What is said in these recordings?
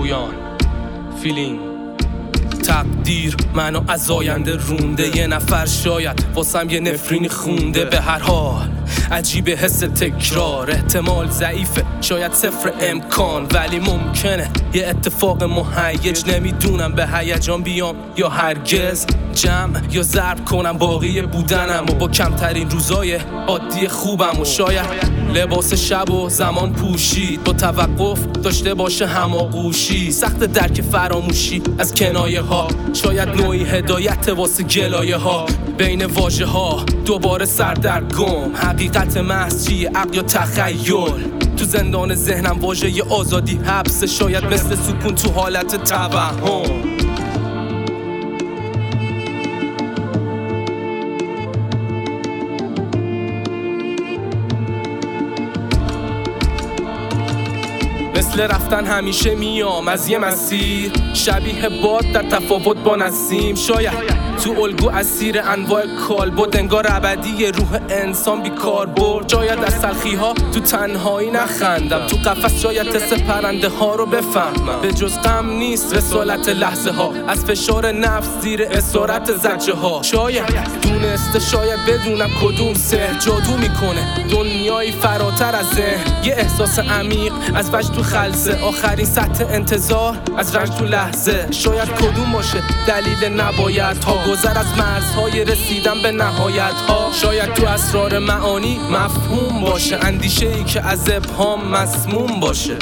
پویان فیلینگ تقدیر منو از آینده رونده، یه نفر شاید واسم یه نفرینی خونده. به هر حال عجیب حس تکرار، احتمال ضعیفه شاید صفر امکان، ولی ممکنه یه اتفاق مهیج. نمیدونم به هیجان بیام یا هرگز جمع یا ضرب کنم باقی بودنم و با کمترین روزای عادی خوبم. و شاید لباس شب و زمان پوشید با توقف داشته باشه هماغوشی، سخت درک فراموشی از کنایه ها، شاید نوعی هدایت واسه گلایه ها. بین واژه ها دوباره سردرگم، حقیقت محض چیه عقل یا تخیل؟ تو زندان ذهنم واژه ی آزادی حبس، شاید مثل سکون تو حالت توهم. مثل رفتن همیشه میام از یه مسیر، شبیه باد در تفاوت با نسیم. شاید تو الگو اسیر انواع کالبد، انگار ابدی روح انسان بیکار برد. شاید از تلخی ها تو تنهایی نخندم، تو قفس شاید تست پرنده ها رو بفهمم. به جز غم نیست رسالت لحظه ها، از فشار نفس زیر اسارت زجه ها. شاید دونسته شاید بدونم کدوم سحر جادو میکنه دنیایی فراتر از ذهن. یه احساس عمیق از وجد تو خلسه، آخرین سطح انتظار از رنج تو لحظه. شاید کدوم باشه دلیل نباید ها، گذر از مرزهای رسیدن به نهایت ها. شاید تو اسرار معانی مفهوم باشه، اندیشه ای که از ابهام مسموم باشه.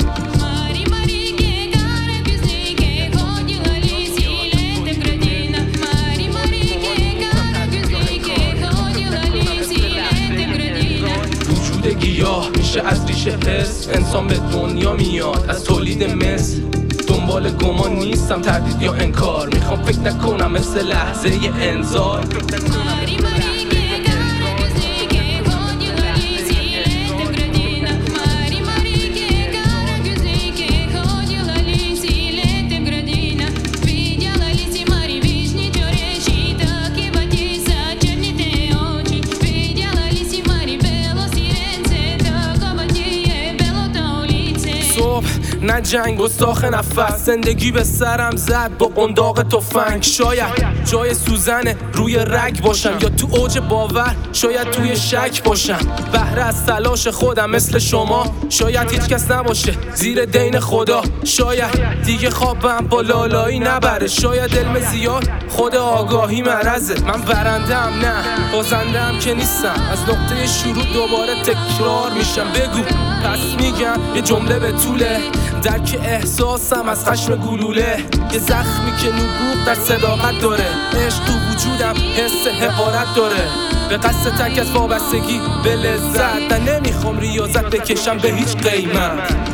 وجود گیاه میشه از ریشه حس، انسان به دنیا میاد از تولید مثل. دنبال گمان نیستم تردید یا انکار، میخوام فکر نکنم مثل لحظه ی انذار. نه جنگ گستاخ نفس، زندگی به سرم زد با قنداق تفنگ. شاید جای سوزن روی رگ باشم یا تو اوج باور، شاید توی شک باشم. بهره از تلاش خودم مثل شما، شاید هیچ کس نباشه زیر دین خدا. شاید دیگه خوابم با لالایی نبره، شاید علم زیاد خود آگاهی مرزه. من برندم نه بازندم که نیستم، از نقطه شروع دوباره تکرار میشم. بگو پس میگم یه جمله به طوله، درک احساسم از خشم گلوله. یه زخمی که نبوغ در صداقت داره، عشق تو وجودم حس حقارت داره. به قصد تک از وابستگی به لذت، و نمیخوام ریاضت بکشم به هیچ قیمت.